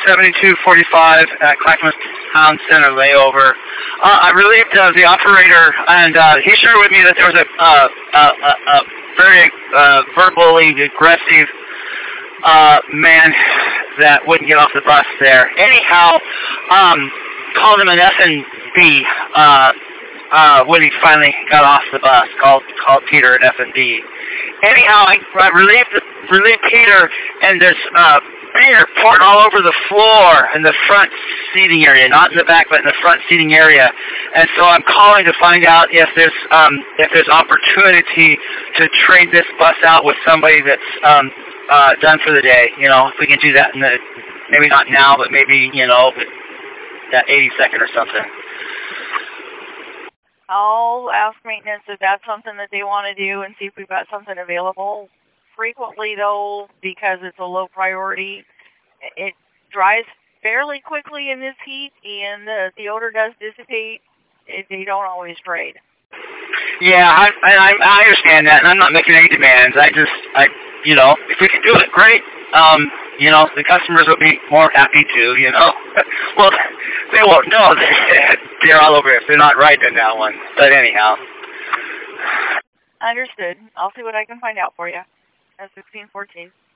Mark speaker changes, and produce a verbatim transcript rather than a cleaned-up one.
Speaker 1: seventy-two forty-five at Clackamas Town Center layover. Uh, I relieved uh, the operator, and uh, he shared with me that there was a, uh, a, a, a very uh, verbally aggressive uh, man that wouldn't get off the bus there. Anyhow, um, called him an F and B uh, uh, when he finally got off the bus. Called called Peter an F and B. Anyhow, I, I relieved relieved Peter, and there's uh, beer poured all over the floor in the front seating area, not in the back, but in the front seating area. And so I'm calling to find out if there's um, if there's opportunity to trade this bus out with somebody that's um, uh, done for the day. You know, if we can do that in the maybe not now, but maybe you know that eighty second or something.
Speaker 2: I'll ask maintenance if that's something that they want to do and see if we've got something available. Frequently, though, because it's a low priority, it dries fairly quickly in this heat, and the, the odor does dissipate. It, they don't always trade.
Speaker 1: Yeah, I, I I understand that, and I'm not making any demands. I just, I, you know, if we could do it, great. Um, you know, the customers would be more happy too, you know. Well, they won't know. They're all over if they're not right in that one. But anyhow.
Speaker 2: Understood. I'll see what I can find out for you. That's sixteen fourteen.